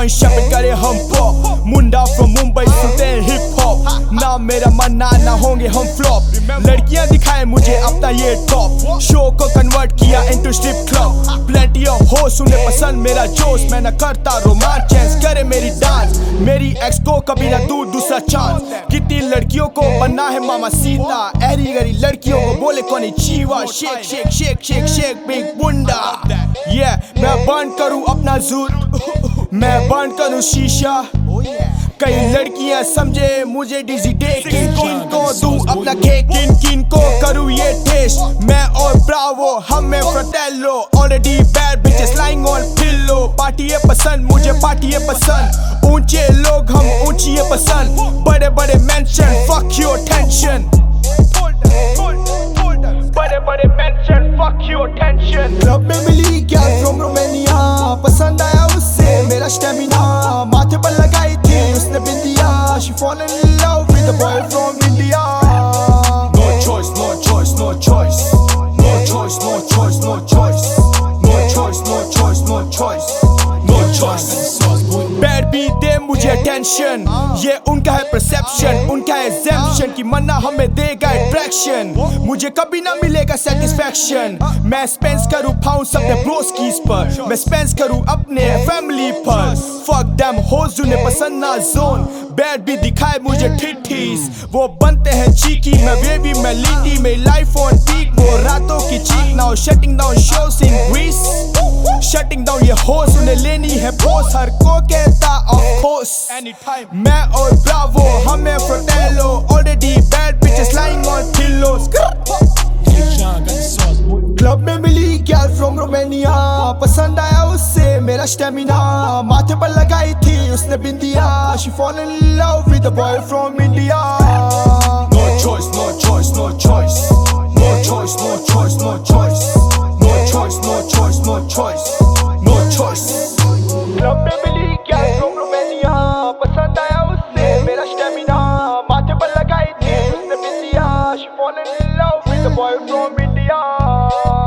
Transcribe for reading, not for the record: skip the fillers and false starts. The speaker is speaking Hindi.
जॉइंट शॉपिंग करे हम पॉप, मुंडा फ्रॉम मुंबई सुनते हैं हिप हॉप, ना मेरा मन्ना ना होंगे हम फ्लॉप, लड़कियां दिखाए मुझे अपना ये टॉप, शो को कन्वर्ट किया into strip club, plenty of host उन्हें पसंद मेरा जोश, मैं ना करता रोमांस चेंज करे मेरी डांस, मेरी एक्स को कभी ना दूर दूसरा चांस, कितनी लड़कियों को बनना है मामा सीता, ऐरी गरी लड़कियों को बोले कौन चीवा, shake shake shake shake shake big बुंडा, मैं बर्न करूं अपना जूट, मैं बर्न करूं शीशा, कई लड़कियां समझे मुझे डिजी डे, किन को दूं अपना केक, किन को करूं ये टेस्ट, मैं और ब्रावो हमें फ्रटेलो, already bad bitches lying on pillow, party है पसंद मुझे पार्टी है पसंद, ऊंचे लोग हम ऊंची है पसंद, बड़े बड़े मेंशन फक योर टेंशन, बड़े बड़े mansion fuck your tension, club में मिली क्या फ्रॉम रोमानिया, पसंद आया उससे मेरा स्टेमिना, माथे पर लगाई थी उसने बिंदिया, she fall in love with a boy from India, no choice no choice no choice, no choice no choice no choice, no choice no choice no choice, no choice, bed भी दे मुझे अटेंशन, ये उनका है परसेप्शन, उनका है एग्जेम्पशन कि मन्ना हमें देगा अट्रैक्शन, मुझे कभी ना मिलेगा सेटिस्फैक्शन, मैं स्पेंस करूं पाउंड्स अपने ब्रोस्कीज पर, मैं स्पेंस करूं अपने फैमिली पर, फक देम होज उन्हें पसंद ना जोन, बैड भी दिखाए मुझे ठिठीस, वो बनते हैं चीकी, मैं वेवी मैं लीडी, मेरी लाइफ ऑन पीक, वो रातों की चीक, now shutting down shows in Greece, shutting down ये होस, उन्हें लेनी है बोस, हर को कहता ऑफ कोर्स, मैं और ब्रावो हमें फ्रटेलो, already bad bitches lying on pillows, club में मिली गर्ल फ्रॉम रोमानिया, पसंद आया उससे मेरा स्टेमिना, माथे पर लगाई थी उसने बिंदिया, she fall in love with a boy from India, no choice no choice no choice, no choice no choice no choice, no choice no choice no choice, no choice, club में मिली गर्ल फ्रॉम रोमानिया, पसंद आया उससे मेरा स्टेमिना, माथे पर लगाई थी उसने बिंदिया, she fall in love with a boy from India.